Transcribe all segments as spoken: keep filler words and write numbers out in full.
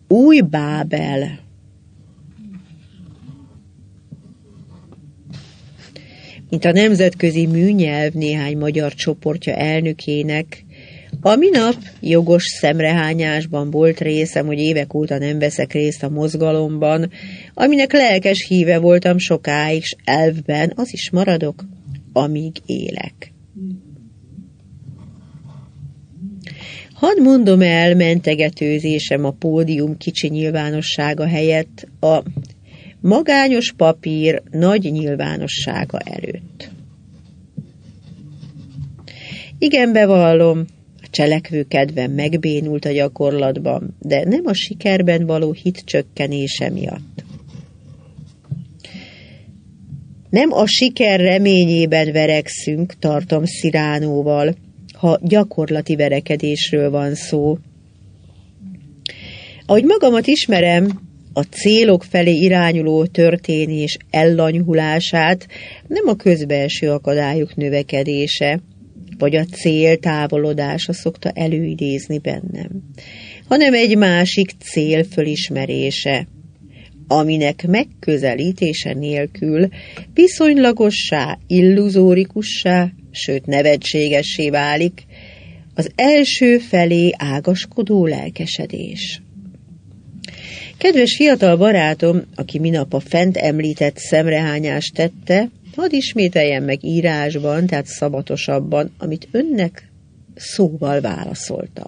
Új Bábel. Mint a Nemzetközi Műnyelv néhány magyar csoportja elnökének, a minap jogos szemrehányásban volt részem, hogy évek óta nem veszek részt a mozgalomban, aminek lelkes híve voltam sokáig, s elvben az is maradok, amíg élek. Hadd mondom el mentegetőzésem a pódium kicsi nyilvánossága helyett a magányos papír nagy nyilvánossága előtt. Igen, bevallom, a cselekvő kedvem megbénult a gyakorlatban, de nem a sikerben való hit csökkenése miatt. Nem a siker reményében verekszünk, tartom Cyranoval, ha gyakorlati verekedésről van szó. Ahogy magamat ismerem, a célok felé irányuló történés ellanyhulását nem a közbelső akadályok növekedése, vagy a cél távolodása szokta előidézni bennem, hanem egy másik cél fölismerése, aminek megközelítése nélkül viszonylagossá, illuzórikussá, sőt nevetségessé válik az első felé ágaskodó lelkesedés. Kedves fiatal barátom, aki minap a fent említett szemrehányást tette, hadd ismételjem meg írásban, tehát szabatosabban, amit önnek szóval válaszoltam.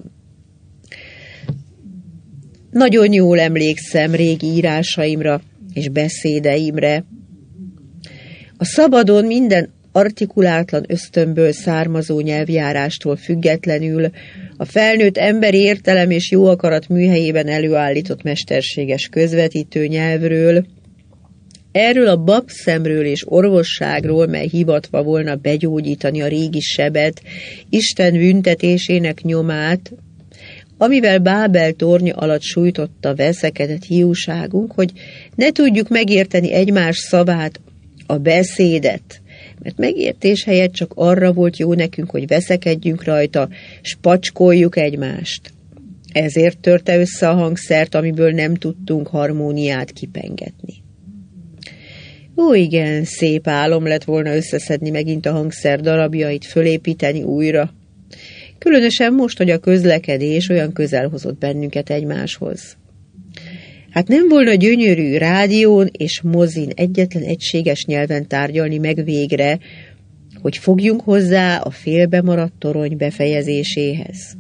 Nagyon jól emlékszem régi írásaimra és beszédeimre. A szabadon minden artikulátlan ösztönből származó nyelvjárástól függetlenül a felnőtt emberi értelem és jó akarat műhelyében előállított mesterséges közvetítő nyelvről, erről a babszemről és orvosságról, mely hivatva volna begyógyítani a régi sebet, Isten büntetésének nyomát, amivel Bábel tornya alatt sújtotta veszekedett hiúságunk, hogy ne tudjuk megérteni egymás szavát, a beszédet, mert megértés helyett csak arra volt jó nekünk, hogy veszekedjünk rajta, s pacskoljuk egymást. Ezért törte össze a hangszert, amiből nem tudtunk harmóniát kipengetni. Ó, igen, szép álom lett volna összeszedni megint a hangszer darabjait, fölépíteni újra. Különösen most, hogy a közlekedés olyan közel hozott bennünket egymáshoz. Hát nem volna gyönyörű rádión és mozin egyetlen egységes nyelven tárgyalni meg végre, hogy fogjunk hozzá a félbe maradt torony befejezéséhez.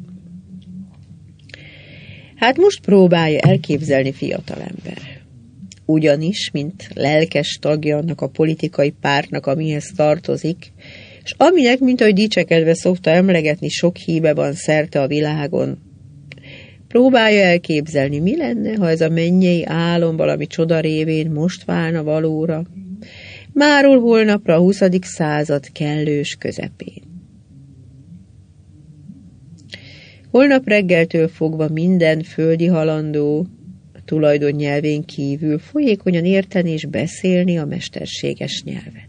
Hát most próbálja elképzelni fiatalember. Ugyanis, mint lelkes tagja annak a politikai pártnak, amihez tartozik, és aminek, mint ahogy dicsekedve szokta emlegetni, sok híve van szerte a világon, próbálja elképzelni, mi lenne, ha ez a mennyei álom valami csoda révén most válna valóra, máról holnapra a huszadik század kellős közepén. Holnap reggeltől fogva minden földi halandó, a tulajdon nyelvén kívül folyékonyan érteni és beszélni a mesterséges nyelvet.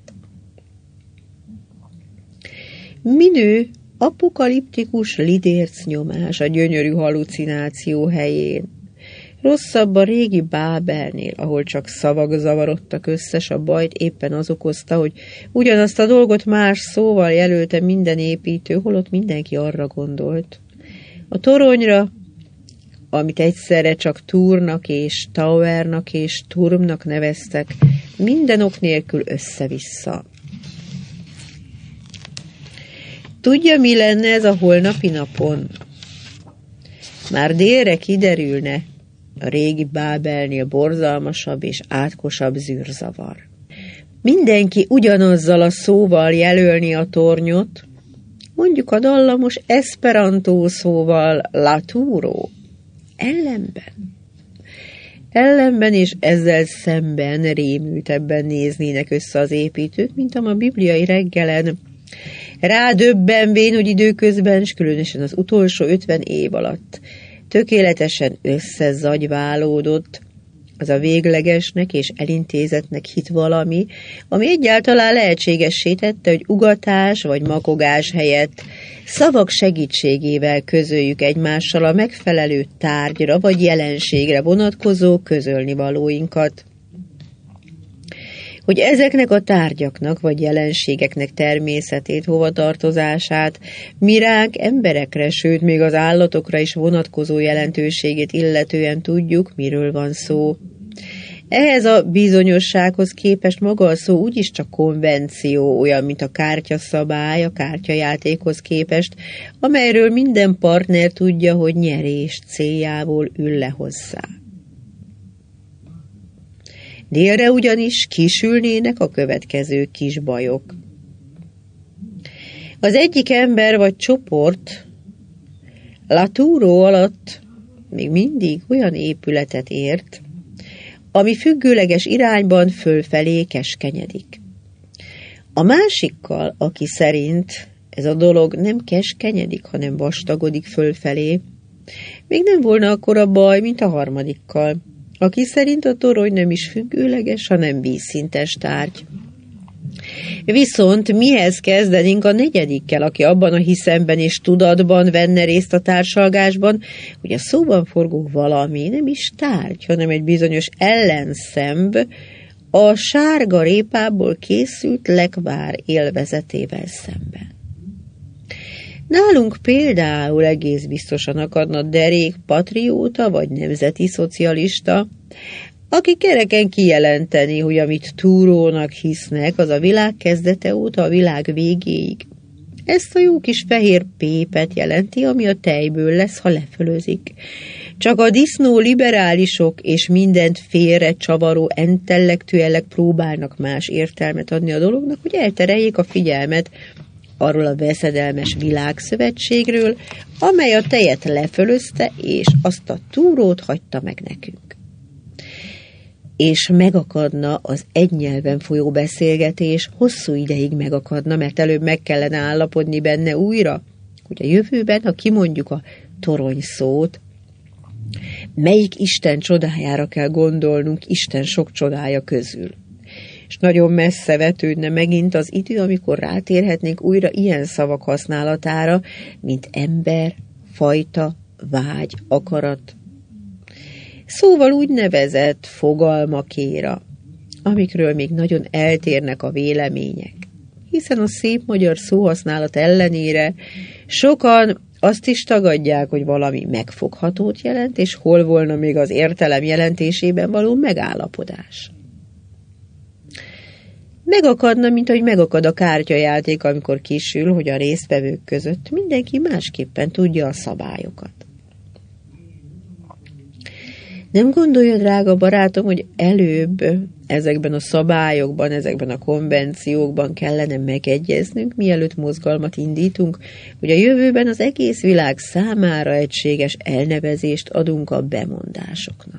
Minő apokaliptikus lidérc nyomás a gyönyörű halucináció helyén. Rosszabb a régi Bábelnél, ahol csak szavak zavarodtak összes, a bajt éppen az okozta, hogy ugyanazt a dolgot más szóval jelölte minden építő, holott mindenki arra gondolt. A toronyra, amit egyszerre csak túrnak és towernak és turmnak neveztek, minden ok nélkül össze-vissza. Tudja, mi lenne ez a holnapi napon? Már délre kiderülne a régi Bábelnél borzalmasabb és átkosabb zűrzavar. Mindenki ugyanazzal a szóval jelölni a tornyot, mondjuk a dallamos esperantó szóval laturo, ellenben. Ellenben és ezzel szemben rémültebben néznének össze az építők, mint a bibliai reggelen, rádöbbenvén, hogy időközben, s különösen az utolsó ötven év alatt tökéletesen összezagyválódott az a véglegesnek és elintézetnek hit valami, ami egyáltalán lehetségessé tette, hogy ugatás vagy makogás helyett Szavak segítségével közöljük egymással a megfelelő tárgyra vagy jelenségre vonatkozó közölnivalóinkat. Hogy ezeknek a tárgyaknak vagy jelenségeknek természetét, hovatartozását, mi ránk emberekre, sőt még az állatokra is vonatkozó jelentőségét illetően tudjuk, miről van szó. Ehhez a bizonyossághoz képest maga a szó úgyis csak konvenció, olyan, mint a kártyaszabály a kártyajátékhoz képest, amelyről minden partner tudja, hogy nyerés céljából ül le hozzá. Délre ugyanis kisülnének a következő kis bajok. Az egyik ember vagy csoport Latúró alatt még mindig olyan épületet ért, ami függőleges irányban fölfelé keskenyedik. A másikkal, aki szerint ez a dolog nem keskenyedik, hanem vastagodik fölfelé, még nem volna akkora baj, mint a harmadikkal, aki szerint a torony nem is függőleges, hanem vízszintes tárgy. Viszont mihez kezdenénk a negyedikkel, aki abban a hiszemben és tudatban venne részt a társalgásban, hogy a szóban forgó valami nem is tárgy, hanem egy bizonyos ellenszemb a sárga répából készült lekvár élvezetével szemben. Nálunk például egész biztosan akadna derék patrióta vagy nemzeti szocialista, aki kereken kijelenteni, hogy amit túrónak hisznek, az a világ kezdete óta a világ végéig. Ezt a jó kis fehér pépet jelenti, ami a tejből lesz, ha lefölözik. Csak a disznó liberálisok és mindent félre csavaró intellektuellek próbálnak más értelmet adni a dolognak, hogy eltereljék a figyelmet arról a veszedelmes világszövetségről, amely a tejet lefölözte, és azt a túrót hagyta meg nekünk. És megakadna az egy nyelven folyó beszélgetés, hosszú ideig megakadna, mert előbb meg kellene állapodni benne újra, hogy a jövőben, ha kimondjuk a torony szót, melyik Isten csodájára kell gondolnunk Isten sok csodája közül. És nagyon messze vetődne megint az idő, amikor rátérhetnénk újra ilyen szavak használatára, mint ember, fajta, vágy, akarat. Szóval úgy nevezett fogalmakéra, amikről még nagyon eltérnek a vélemények. Hiszen a szép magyar szóhasználat ellenére sokan azt is tagadják, hogy valami megfoghatót jelent, és hol volna még az értelem jelentésében való megállapodás. Megakadna, mint ahogy megakad a kártyajáték, amikor kisül, hogy a résztvevők között mindenki másképpen tudja a szabályokat. Nem gondolja, drága barátom, hogy előbb ezekben a szabályokban, ezekben a konvenciókban kellene megegyeznünk, mielőtt mozgalmat indítunk, hogy a jövőben az egész világ számára egységes elnevezést adunk a bemondásoknak.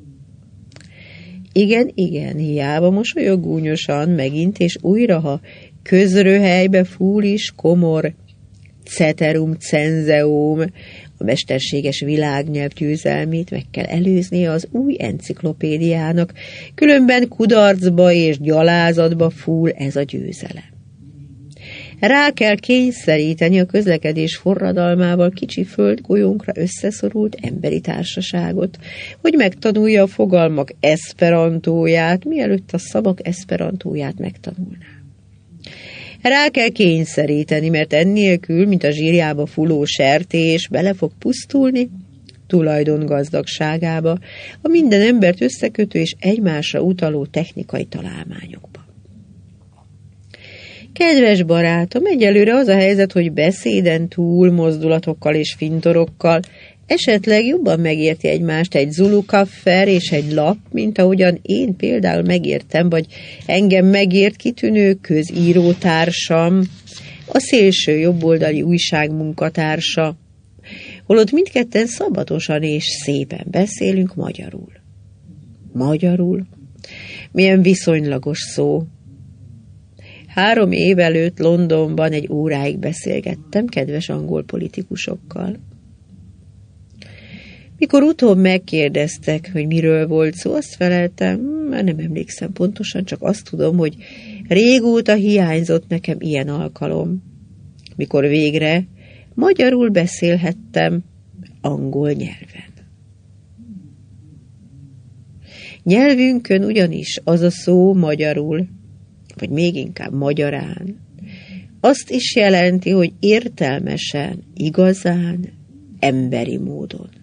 Igen, igen, hiába mosolyog gúnyosan megint, és újra, ha közröhelybe fúl is komor, ceterum censeum, a mesterséges világnyelv győzelmét meg kell előznie az új enciklopédiának, különben kudarcba és gyalázatba fúl ez a győzelem. Rá kell kényszeríteni a közlekedés forradalmával kicsi földgolyónkra összeszorult emberi társaságot, hogy megtanulja a fogalmak eszperantóját, mielőtt a szavak eszperantóját megtanulná. Rá kell kényszeríteni, mert ennélkül, mint a zsírjába fuló sertés, bele fog pusztulni tulajdon gazdagságába, a minden embert összekötő és egymásra utaló technikai találmányokba. Kedves barátom, egyelőre az a helyzet, hogy beszéden túl, mozdulatokkal és fintorokkal esetleg jobban megérti egymást egy zulukaffer és egy lap, mint ahogyan én például megértem, vagy engem megért kitűnő közírótársam, a szélső jobboldali újság munkatársa, holott mindketten szabatosan és szépen beszélünk magyarul. Magyarul? Milyen viszonylagos szó. Három év előtt Londonban egy óráig beszélgettem kedves angol politikusokkal. Mikor utóbb megkérdeztek, hogy miről volt szó, azt feleltem, már nem emlékszem pontosan, csak azt tudom, hogy régóta hiányzott nekem ilyen alkalom, mikor végre magyarul beszélhettem angol nyelven. Nyelvünkön ugyanis az a szó magyarul, vagy még inkább magyarán, azt is jelenti, hogy értelmesen, igazán, emberi módon.